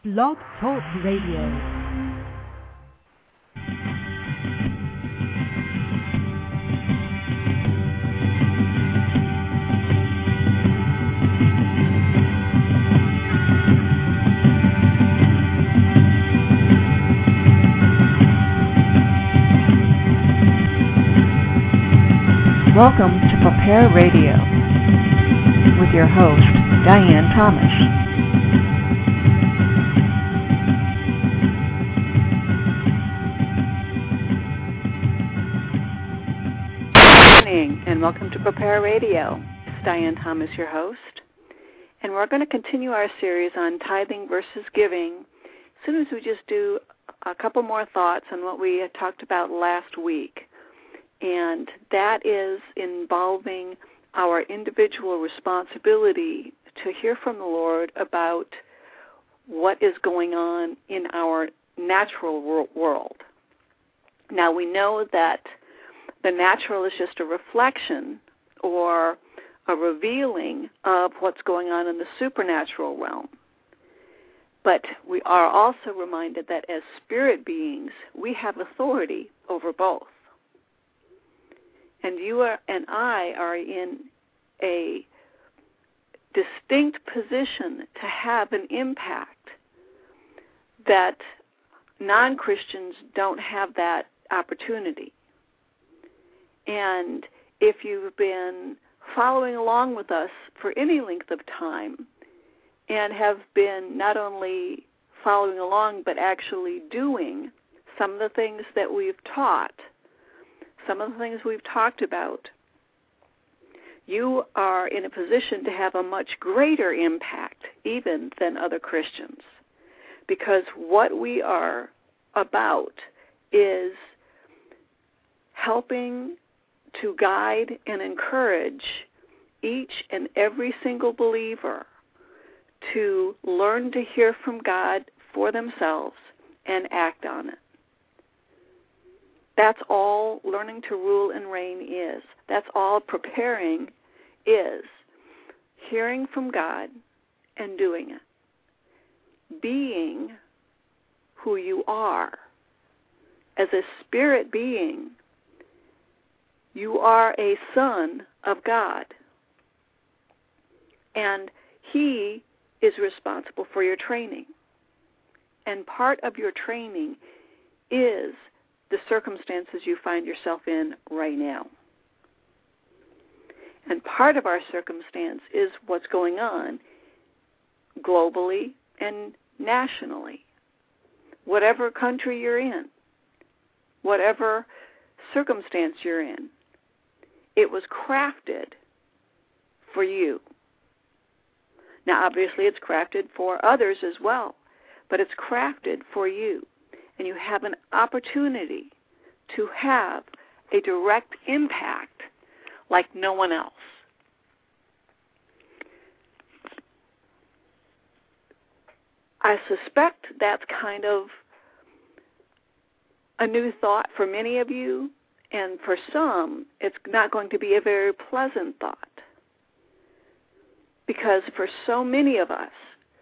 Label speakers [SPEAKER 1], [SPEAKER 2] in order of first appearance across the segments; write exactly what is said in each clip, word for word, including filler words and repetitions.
[SPEAKER 1] Blog Talk Radio. Welcome to Prepare Radio with your host, Diane Thomas.
[SPEAKER 2] Good morning and welcome to Prepare Radio. It's Diane Thomas, your host, and we're going to continue our series on tithing versus giving as soon as we just do a couple more thoughts on what we had talked about last week. And that is involving our individual responsibility to hear from the Lord about what is going on in our natural world. Now, we know that the natural is just a reflection or a revealing of what's going on in the supernatural realm. But we are also reminded that as spirit beings, we have authority over both. And you are, and I are in a distinct position to have an impact that non-Christians don't have that opportunity. And if you've been following along with us for any length of time and have been not only following along but actually doing some of the things that we've taught, some of the things we've talked about, you are in a position to have a much greater impact even than other Christians, because what we are about is helping to guide and encourage each and every single believer to learn to hear from God for themselves and act on it. That's all learning to rule and reign is. That's all preparing is. Hearing from God and doing it. Being who you are. As a spirit being, you are a son of God. And He is responsible for your training. And part of your training is the circumstances you find yourself in right now. And part of our circumstance is what's going on globally and nationally. Whatever country you're in, whatever circumstance you're in, it was crafted for you. Now, obviously, it's crafted for others as well, but it's crafted for you. And you have an opportunity to have a direct impact like no one else. I suspect that's kind of a new thought for many of you, and for some, it's not going to be a very pleasant thought. Because for so many of us,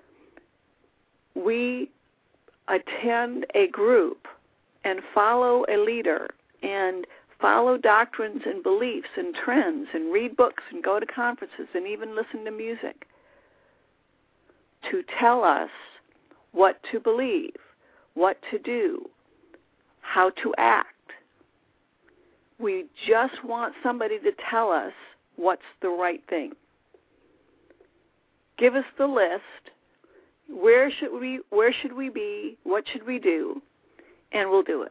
[SPEAKER 2] we attend a group and follow a leader and follow doctrines and beliefs and trends and read books and go to conferences and even listen to music to tell us what to believe, what to do, how to act. We just want somebody to tell us what's the right thing. Give us the list. Where should we where should we be? What should we do? And we'll do it.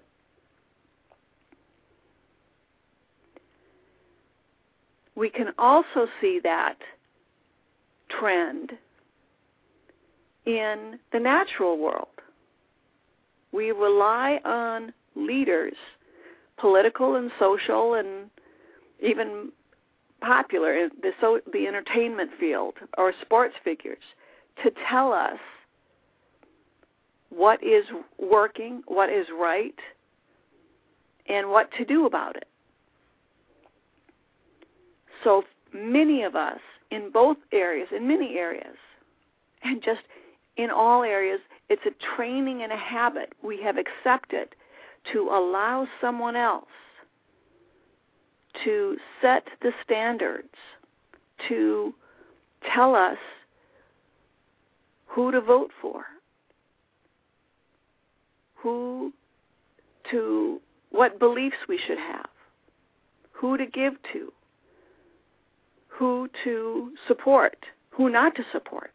[SPEAKER 2] We can also see that trend in the natural world. We rely on leaders, political and social and even popular in the, so, the entertainment field or sports figures, to tell us what is working, what is right, and what to do about it. So many of us in both areas, in many areas, and just in all areas, It's a training and a habit we have accepted to allow someone else to set the standards, to tell us who to vote for, who to, what beliefs we should have, who to give to, who to support, who not to support.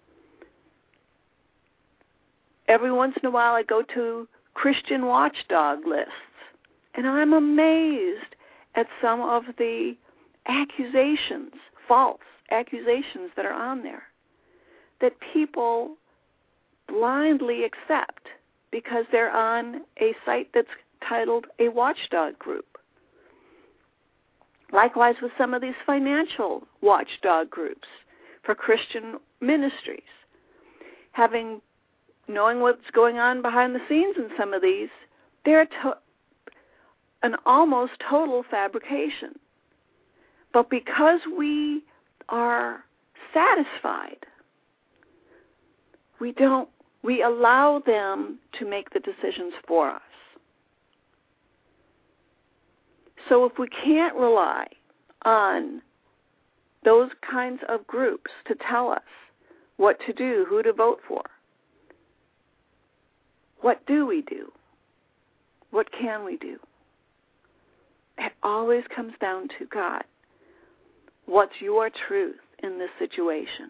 [SPEAKER 2] Every once in a while I go to Christian watchdog lists, and I'm amazed at some of the accusations, false accusations that are on there, that people blindly accept because they're on a site that's titled a watchdog group. Likewise with some of these financial watchdog groups for Christian ministries. Having, knowing what's going on behind the scenes in some of these, they're to- an almost total fabrication. But because we are satisfied, we don't, we allow them to make the decisions for us. So if we can't rely on those kinds of groups to tell us what to do, who to vote for, what do we do? What can we do? It always comes down to God. What's your truth in this situation?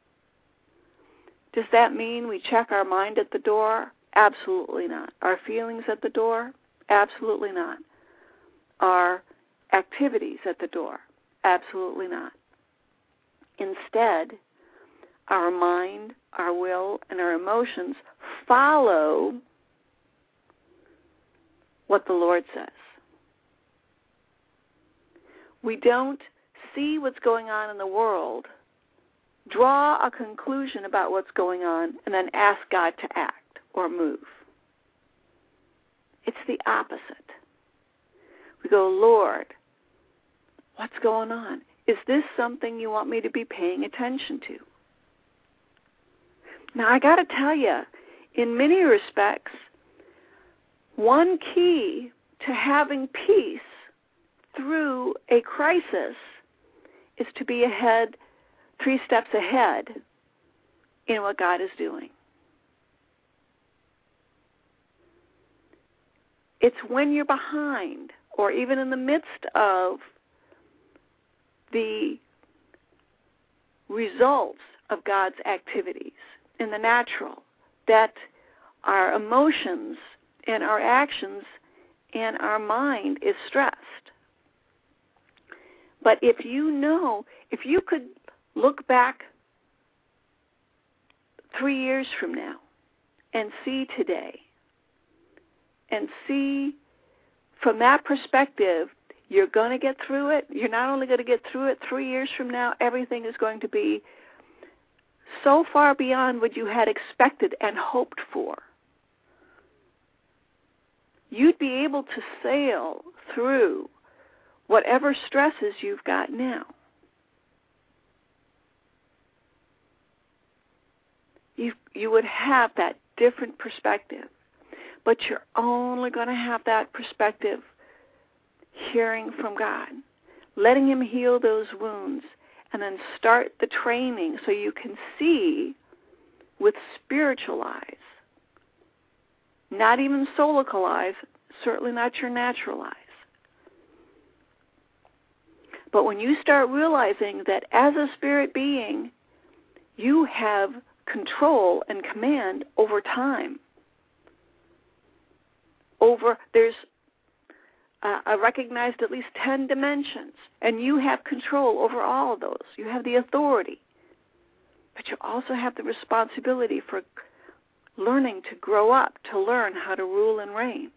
[SPEAKER 2] Does that mean we check our mind at the door? Absolutely not. Our feelings at the door? Absolutely not. Our activities at the door? Absolutely not. Instead, our mind, our will, and our emotions follow what the Lord says. We don't see what's going on in the world, draw a conclusion about what's going on, and then ask God to act or move. It's the opposite. We go, Lord, what's going on? Is this something you want me to be paying attention to? Now, I got to tell you, in many respects, one key to having peace through a crisis is to be ahead, three steps ahead in what God is doing. It's when you're behind or even in the midst of the results of God's activities in the natural that our emotions and our actions and our mind is stressed. But if you know, if you could look back three years from now and see today and see from that perspective, you're going to get through it. You're not only going to get through it, three years from now, everything is going to be so far beyond what you had expected and hoped for. You'd be able to sail through whatever stresses you've got now. You, you would have that different perspective. But you're only going to have that perspective hearing from God, letting Him heal those wounds, and then start the training so you can see with spiritual eyes, not even soulical eyes, certainly not your natural eyes. But when you start realizing that as a spirit being, you have control and command over time, over, there's, uh, I recognized at least ten dimensions, and you have control over all of those. You have the authority, but you also have the responsibility for learning to grow up, to learn how to rule and reign.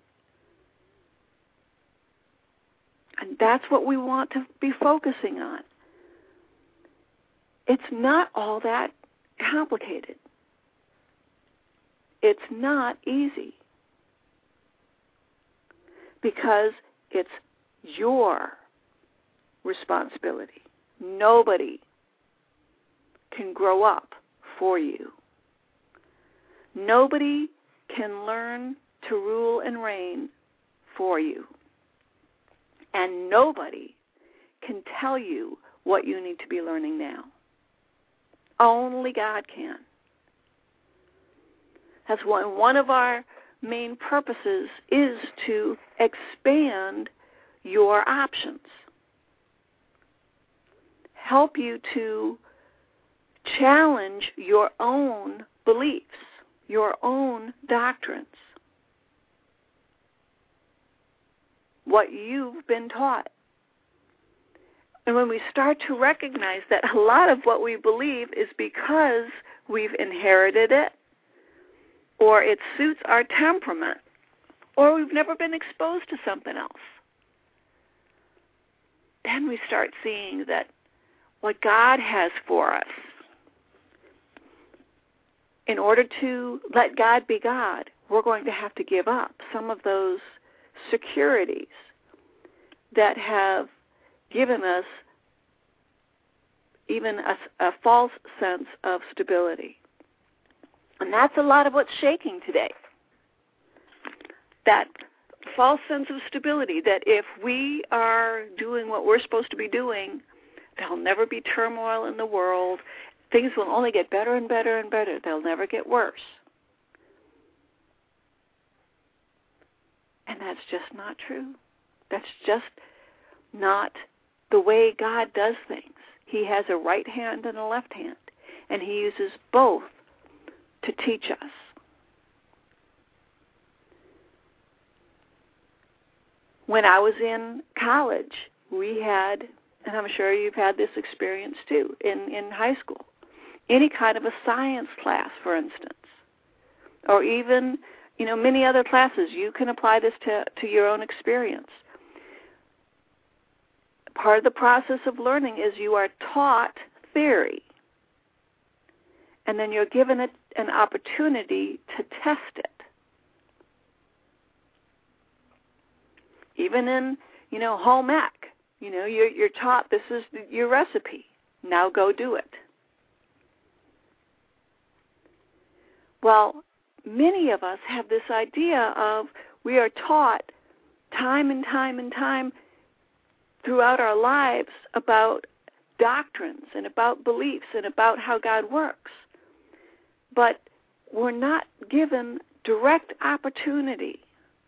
[SPEAKER 2] And that's what we want to be focusing on. It's not all that complicated. It's not easy because it's your responsibility. Nobody can grow up for you. Nobody can learn to rule and reign for you. And nobody can tell you what you need to be learning now. Only God can. That's one, one of our main purposes is to expand your options. Help you to challenge your own beliefs, your own doctrines, what you've been taught. And when we start to recognize that a lot of what we believe is because we've inherited it, or it suits our temperament, or we've never been exposed to something else, then we start seeing that what God has for us, in order to let God be God, we're going to have to give up some of those securities that have given us even a, a false sense of stability. And that's a lot of what's shaking today. That false sense of stability, that if we are doing what we're supposed to be doing, there'll never be turmoil in the world. Things will only get better and better and better. They'll never get worse. And that's just not true. That's just not the way God does things. He has a right hand and a left hand, and he uses both to teach us. When I was in college, we had, and I'm sure you've had this experience too, in, in high school, any kind of a science class, for instance, or even, you know, many other classes. You can apply this to, to your own experience. Part of the process of learning is you are taught theory, and then you're given it an opportunity to test it. Even in, you know, home ec, you know, you're, you're taught this is your recipe. Now go do it. Well, many of us have this idea of we are taught time and time and time throughout our lives about doctrines and about beliefs and about how God works. But we're not given direct opportunity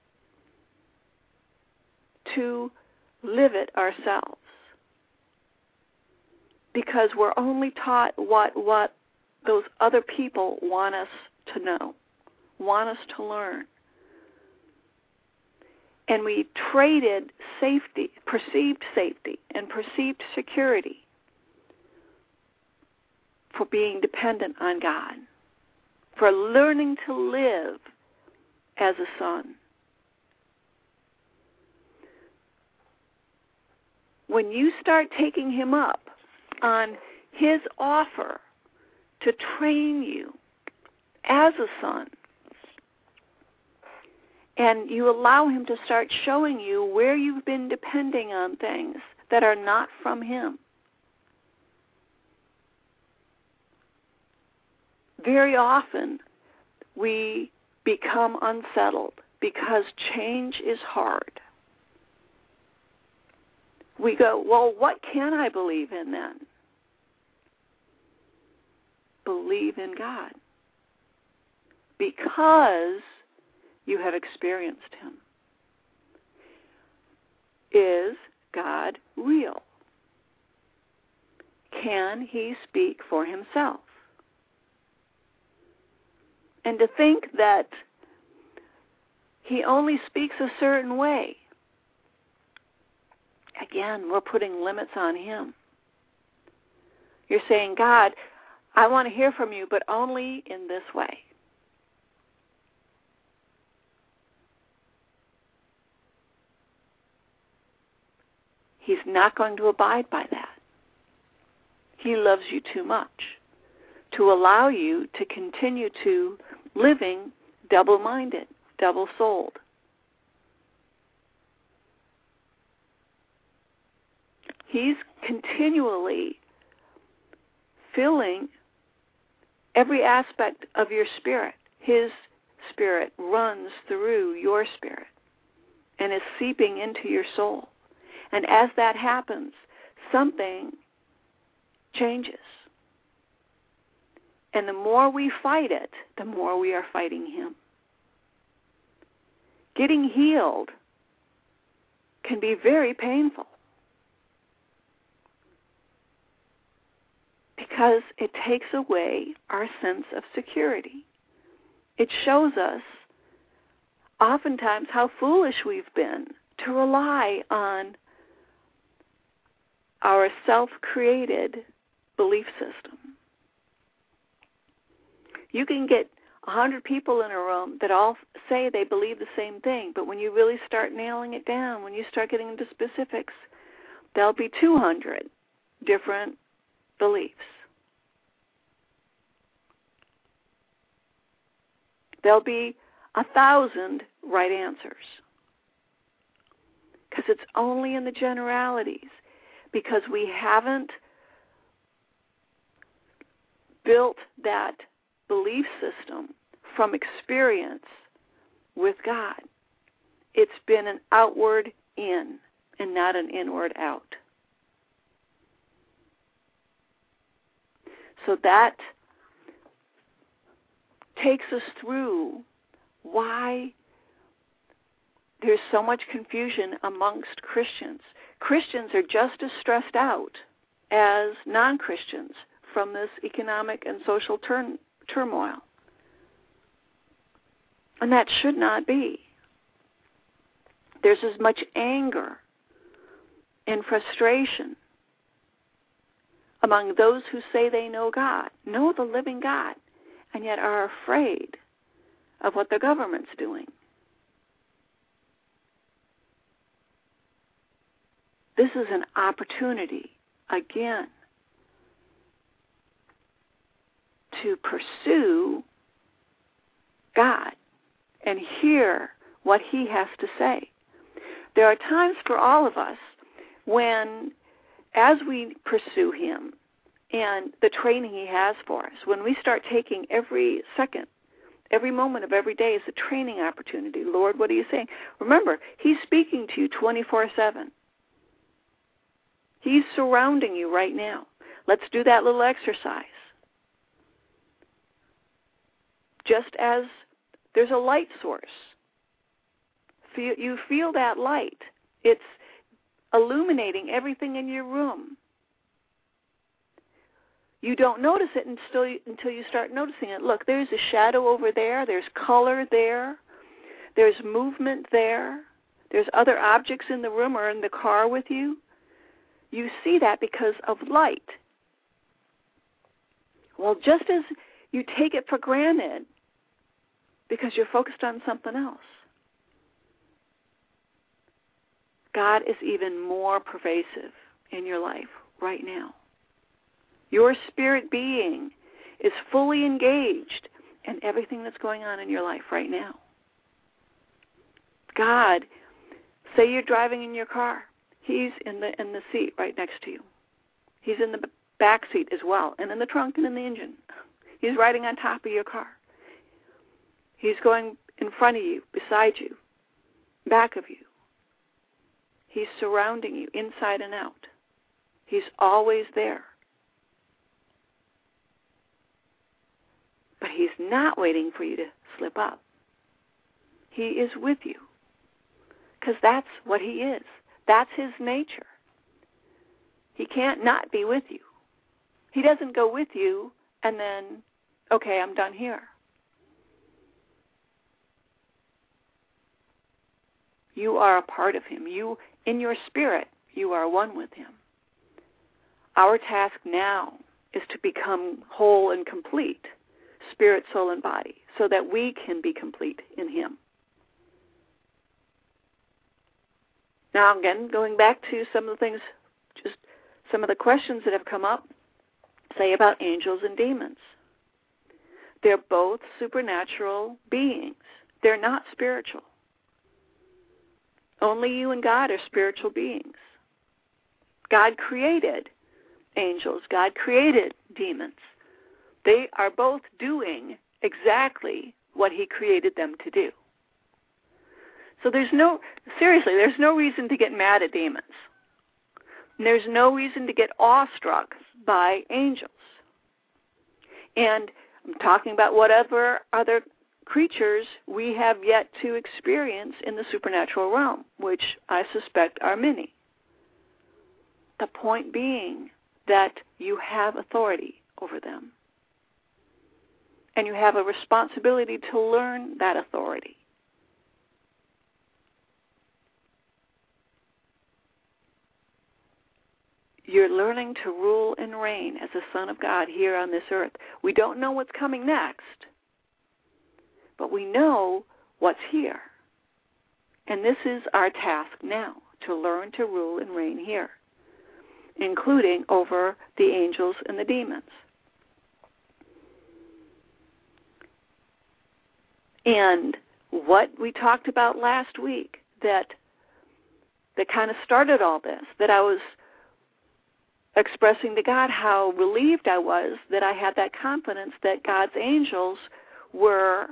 [SPEAKER 2] to live it ourselves, because we're only taught what what those other people want us to know, want us to learn. And we traded safety, perceived safety, and perceived security for being dependent on God, for learning to live as a son. When you start taking him up on his offer to train you as a son, and you allow him to start showing you where you've been depending on things that are not from him, very often we become unsettled because change is hard. We go, well, what can I believe in then? Believe in God, because you have experienced him. Is God real? Can he speak for himself? And to think that he only speaks a certain way, again, we're putting limits on him. You're saying, God, I want to hear from you, but only in this way. He's not going to abide by that. He loves you too much to allow you to continue to living double-minded, double-souled. He's continually filling every aspect of your spirit. His Spirit runs through your spirit and is seeping into your soul. And as that happens, something changes. And the more we fight it, the more we are fighting Him. Getting healed can be very painful because it takes away our sense of security. It shows us oftentimes how foolish we've been to rely on our self-created belief system. You can get a hundred people in a room that all say they believe the same thing, but when you really start nailing it down, when you start getting into specifics, there'll be two hundred different beliefs. There'll be a thousand right answers. Because it's only in the generalities. Because we haven't built that belief system from experience with God. It's been an outward in and not an inward out. So that takes us through why there's so much confusion amongst Christians. Christians are just as stressed out as non-Christians from this economic and social turn, turmoil. And that should not be. There's as much anger and frustration among those who say they know God, know the living God, and yet are afraid of what the government's doing. This is an opportunity, again, to pursue God and hear what He has to say. There are times for all of us when, as we pursue Him and the training He has for us, when we start taking every second, every moment of every day as a training opportunity, Lord, what are you saying? Remember, He's speaking to you twenty-four seven. He's surrounding you right now. Let's do that little exercise. Just as there's a light source, you feel that light. It's illuminating everything in your room. You don't notice it until you, until you start noticing it. Look, there's a shadow over there. There's color there. There's movement there. There's other objects in the room or in the car with you. You see that because of light. Well, just as you take it for granted because you're focused on something else, God is even more pervasive in your life right now. Your spirit being is fully engaged in everything that's going on in your life right now. God, say you're driving in your car. He's in the in the seat right next to you. He's in the back seat as well, and in the trunk and in the engine. He's riding on top of your car. He's going in front of you, beside you, back of you. He's surrounding you inside and out. He's always there. But He's not waiting for you to slip up. He is with you. Because that's what He is. That's His nature. He can't not be with you. He doesn't go with you and then, okay, I'm done here. You are a part of Him. You, in your spirit, you are one with Him. Our task now is to become whole and complete, spirit, soul, and body, so that we can be complete in Him. Now, again, going back to some of the things, just some of the questions that have come up, say about angels and demons. They're both supernatural beings. They're not spiritual. Only you and God are spiritual beings. God created angels. God created demons. They are both doing exactly what he created them to do. So there's no, seriously, there's no reason to get mad at demons. And there's no reason to get awestruck by angels. And I'm talking about whatever other creatures we have yet to experience in the supernatural realm, which I suspect are many. The point being that you have authority over them. And you have a responsibility to learn that authority. You're learning to rule and reign as a son of God here on this earth. We don't know what's coming next, but we know what's here. And this is our task now, to learn to rule and reign here, including over the angels and the demons. And what we talked about last week that that kind of started all this, that I was expressing to God how relieved I was that I had that confidence that God's angels were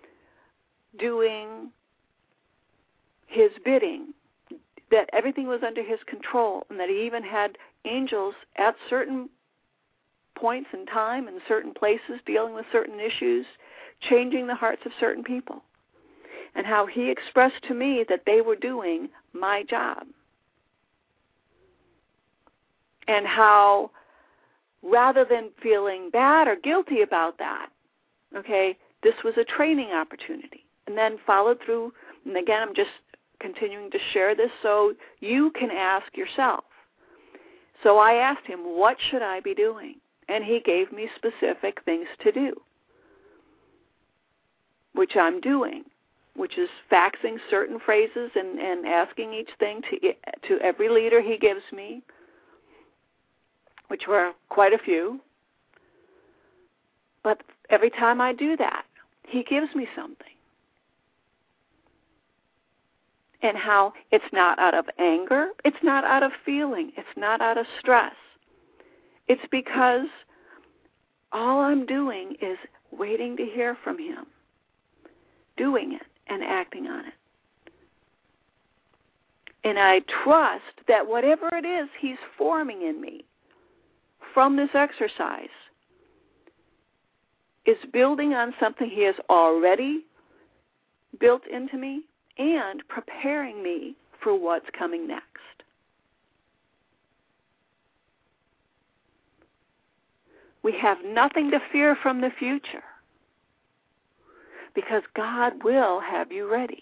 [SPEAKER 2] doing his bidding, that everything was under his control, and that he even had angels at certain points in time in certain places dealing with certain issues, changing the hearts of certain people, and how he expressed to me that they were doing my job. And how, rather than feeling bad or guilty about that, okay, this was a training opportunity. And then followed through, and again, I'm just continuing to share this so you can ask yourself. So I asked him, what should I be doing? And he gave me specific things to do, which I'm doing, which is faxing certain phrases and, and asking each thing to to every leader he gives me, which were quite a few. But every time I do that, he gives me something. And how it's not out of anger, it's not out of feeling, it's not out of stress. It's because all I'm doing is waiting to hear from him, doing it and acting on it. And I trust that whatever it is he's forming in me from this exercise is building on something he has already built into me and preparing me for what's coming next. We have nothing to fear from the future because God will have you ready.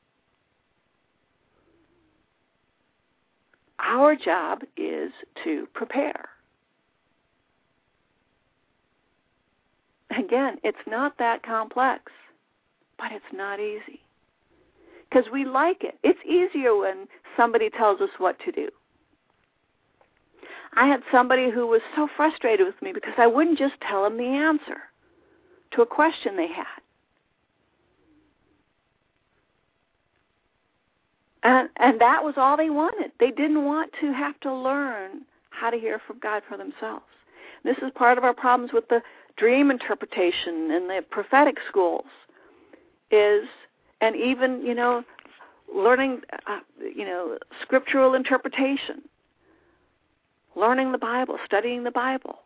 [SPEAKER 2] Our job is to prepare. Again, it's not that complex, but it's not easy. Because we like it. It's easier when somebody tells us what to do. I had somebody who was so frustrated with me because I wouldn't just tell them the answer to a question they had. And, and that was all they wanted. They didn't want to have to learn how to hear from God for themselves. This is part of our problems with the dream interpretation and the prophetic schools is, and even, you know, learning, uh, you know, scriptural interpretation, learning the Bible, studying the Bible.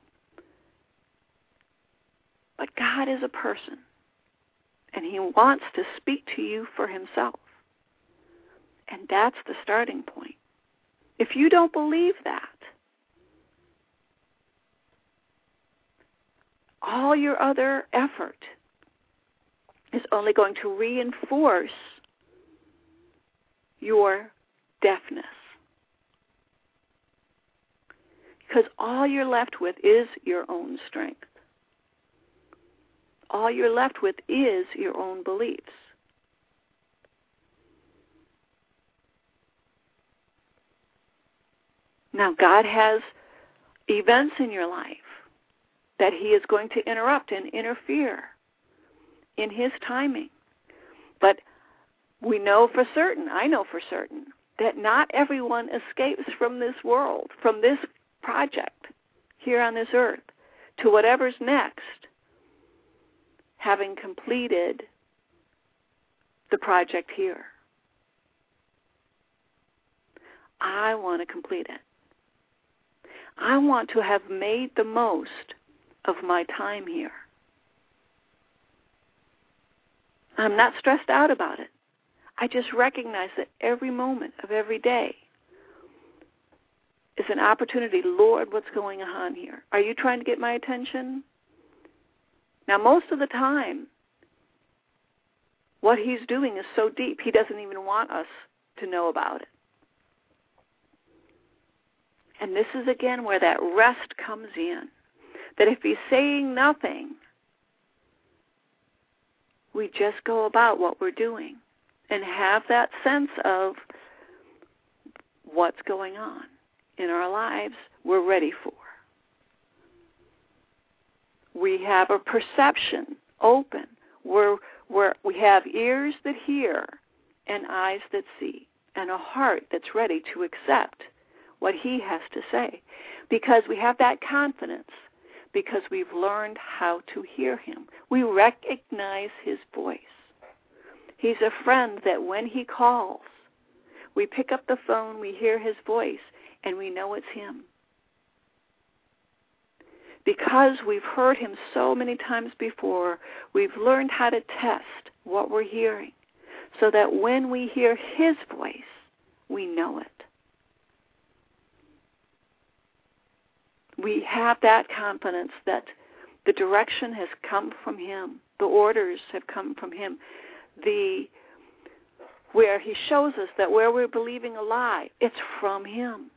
[SPEAKER 2] But God is a person, and he wants to speak to you for himself. And that's the starting point. If you don't believe that, all your other effort is only going to reinforce your deafness. Because all you're left with is your own strength. All you're left with is your own beliefs. Now, God has events in your life that he is going to interrupt and interfere in his timing. But we know for certain, I know for certain, that not everyone escapes from this world, from this project here on this earth, to whatever's next, having completed the project here. I want to complete it. I want to have made the most of my time here. I'm not stressed out about it. I just recognize that every moment of every day is an opportunity. Lord, what's going on here? Are you trying to get my attention? Now, most of the time, what he's doing is so deep, he doesn't even want us to know about it. And this is, again, where that rest comes in. That if he's saying nothing, we just go about what we're doing and have that sense of what's going on in our lives we're ready for. We have a perception open. We're, we're, we have ears that hear and eyes that see and a heart that's ready to accept what he has to say, because we have that confidence, because we've learned how to hear him. We recognize his voice. He's a friend that when he calls, we pick up the phone, we hear his voice, and we know it's him. Because we've heard him so many times before, we've learned how to test what we're hearing, so that when we hear his voice, we know it. We have that confidence that the direction has come from him. The orders have come from him. The where he shows us that where we're believing a lie, it's from him.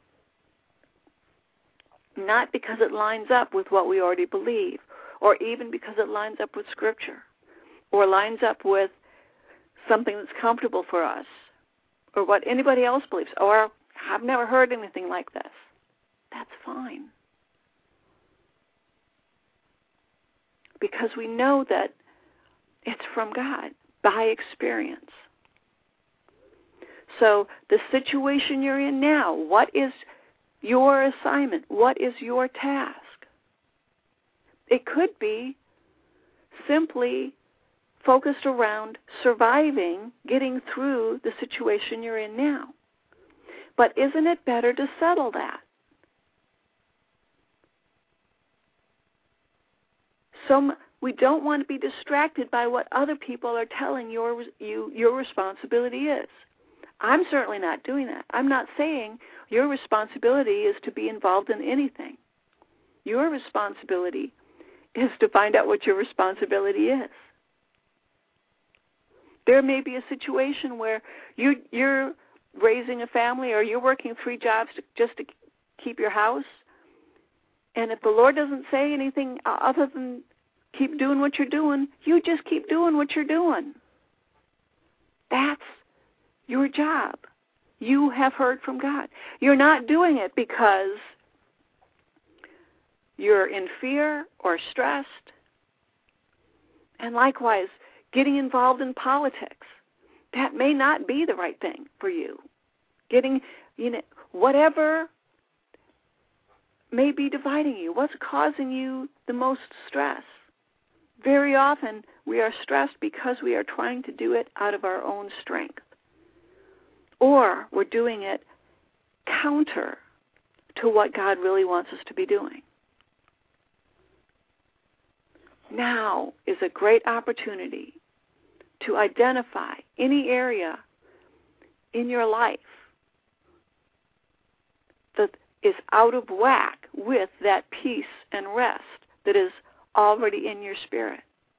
[SPEAKER 2] Not because it lines up with what we already believe, or even because it lines up with Scripture, or lines up with something that's comfortable for us, or what anybody else believes, or I've never heard anything like this. That's fine. Because we know that it's from God by experience. So the situation you're in now, what is your assignment? What is your task? It could be simply focused around surviving, getting through the situation you're in now. But isn't it better to settle that? So we don't want to be distracted by what other people are telling your, you your responsibility is. I'm certainly not doing that. I'm not saying your responsibility is to be involved in anything. Your responsibility is to find out what your responsibility is. There may be a situation where you, you're raising a family, or you're working three jobs to, just to keep your house, and if the Lord doesn't say anything other than keep doing what you're doing, you just keep doing what you're doing. That's your job. You have heard from God. You're not doing it because you're in fear or stressed. And likewise, getting involved in politics, that may not be the right thing for you. Getting, you know, whatever may be dividing you, what's causing you the most stress. Very often we are stressed because we are trying to do it out of our own strength. Or we're doing it counter to what God really wants us to be doing. Now is a great opportunity to identify any area in your life that is out of whack with that peace and rest that is already in your spirit.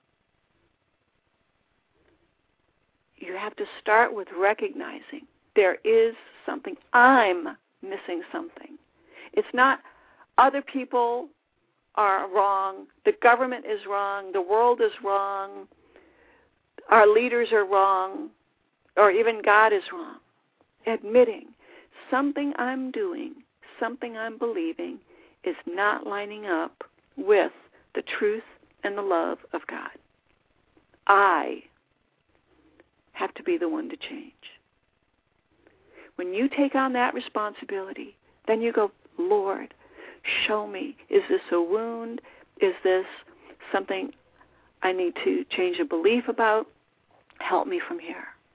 [SPEAKER 2] You have to start with recognizing there is something. I'm missing something. It's not other people are wrong, the government is wrong, the world is wrong, our leaders are wrong, or even God is wrong. Admitting something I'm doing, something I'm believing is not lining up with the truth and the love of God. I have to be the one to change. When you take on that responsibility, then you go, Lord, show me. Is this a wound? Is this something I need to change a belief about? Help me from here.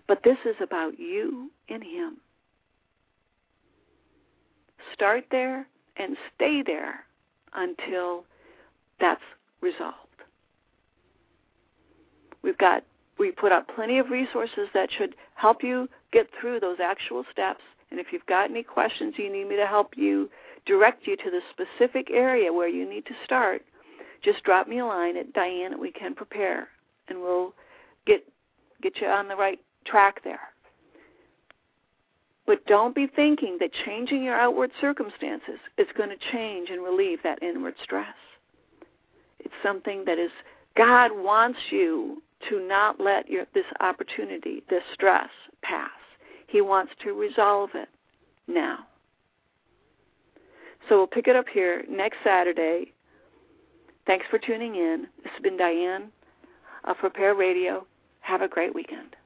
[SPEAKER 2] But this is about you and him. Start there and stay there until that's resolved. We've got, we put out plenty of resources that should help you get through those actual steps. And if you've got any questions, you need me to help you, direct you to the specific area where you need to start, just drop me a line at Diane at We Can Prepare, and we'll get get you on the right track there. But don't be thinking that changing your outward circumstances is going to change and relieve that inward stress. It's something that is, God wants you to not let your, this opportunity, this stress, pass. He wants to resolve it now. So we'll pick it up here next Saturday. Thanks for tuning in. This has been Diane of Prepare Radio. Have a great weekend.